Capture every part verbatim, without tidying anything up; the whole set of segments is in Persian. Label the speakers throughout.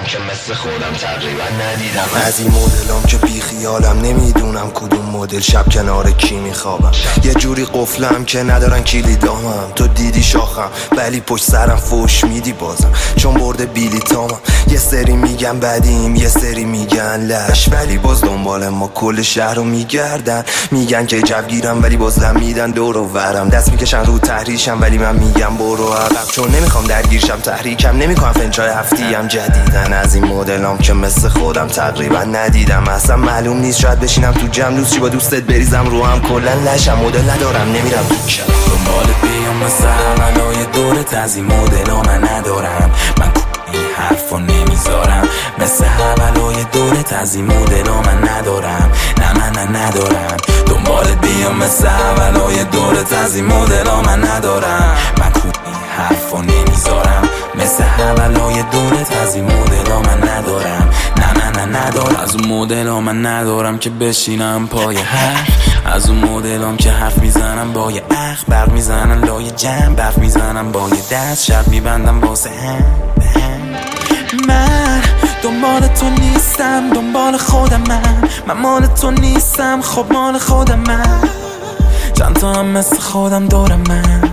Speaker 1: مدلام که مثل خودم تقریبا ندیدم.
Speaker 2: از این مدلام که بی خیالم، نمیدونم کدوم مدل شب کنار کی میخوابم. یه جوری قفلم که ندارن کلیدامم. تو دیدی شاخم ولی پشت سرم فوش میدی بازم، چون برده بیلیتامم. یه سری میگن بدیم یه سری میگن لش، ولی باز دنبال ما کل شهر رو میگردن. میگن که جوگیرم ولی باز لم میدن دور و ورم. دست میکشن رو تحریشم ولی من میگم برو عقب، چون نمیخوام درگیرشم. تحریکم نمیکنم فنچای هفتیم جدیدن. از این مدلام که مثل خودم تقریبا ندیدم. اصلا معلوم نیست شاید بشینم تو جمع دوست چی با دوستت بریزم رو هم. کلا لشم مدل ندارم نمیرم تو شب
Speaker 3: دنبال بیام مثل اولای دورت. از این مدلا من ندارم، من این حرفا نمیذارم. مثل اولای دورت از این مدلا من ندارم. نه من نه ندارم. دنبال بیام مثل اولای دورت. از این مدلا من ندارم، من این حرفا نمیذارم. مثل اولای دورت از این مدلا من ندارم. نه من نه ندارم. از اون مدلا من ندارم که بشینم پای حرف. از اون مدلام که حرف میزنم با یه اخ، برق میزنن لای جمع، برف میزنم با یه دست، شب میبندم واسه هم به هم. من دنبال تو نیستم، دنبال خودم. من من مال تو نیستم، خب مال خودم. من چند تا هم مثل خودم دارم. من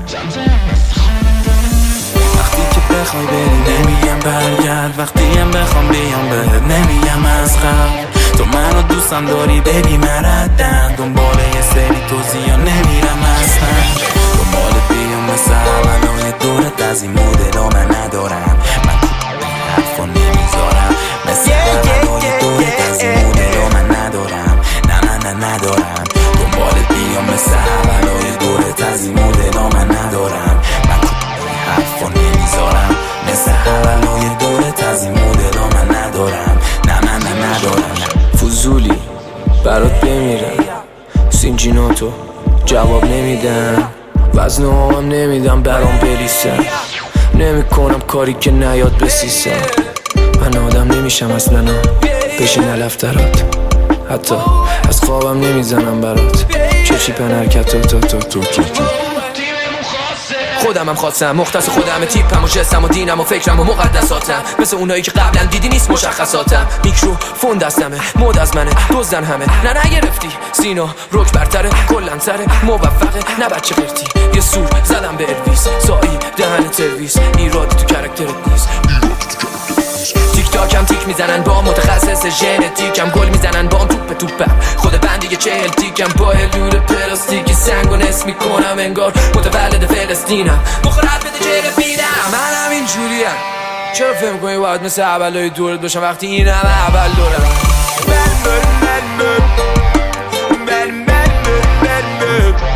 Speaker 3: وقتی که بخوای بری نمیگم برگرد، وقتی هم بخوام بیام بهت نمیگم از قبل. تو منو دوستم داری ببی مردن، دنبال یه سری توضیحا نمیرم اصلا. دنبال بیام مثل اولای دورت. از این مدلا من ندارم، من حرفا نمیذارم. مثل اولای دورت از این مدلا من ندارم. نه من نه ندارم. دنبال بیام مثل اولای دورت. از این مدلا من ندارم، من حرفا نمیذارم. مثل اولای دورت. از این مدلا من ندارم. نه من نه ندارم.
Speaker 4: فضولی برات بمیرم، سینجیناتو جواب نمیدم، وزن هم نمیدم برام بریسم. نمی کنم کاری که نیاد بسیسم. من آدم نمیشم اصلا بشین علفترات، حتی از خوابم نمیزنم برات. چه چی پن حرکت تو تو تو تو تو تو خودم هم خواستم، مختص خودم، تیپم و جسم و دینم و فکرم و مقدساتم. مثل اونایی که قبلا دیدی نیست مشخصاتم. میکروفون دستمه، مود از منه، دزدن همه. نه نگرفتی سینا روک برتره، کلن سره موفقه، نه بچه قرتی. یه سور زدم به الویس، سایی دهن ترویس. ایرادی تو کرکترت نیست. تیک تاکم تیک میزنن با متخصص ژنتیکم، گل میزنن با توپ توپم. خود بندی چهل تیکم با هلول پلاستیکی. سنگ و نس میکنم انگار متولد فلسطینم. مخرب بده چهل بیدم. منم این جوریم. چرا فهم کنی باید مثل اولای دورت باشم وقتی این همه اول دورم؟ من من من من من من من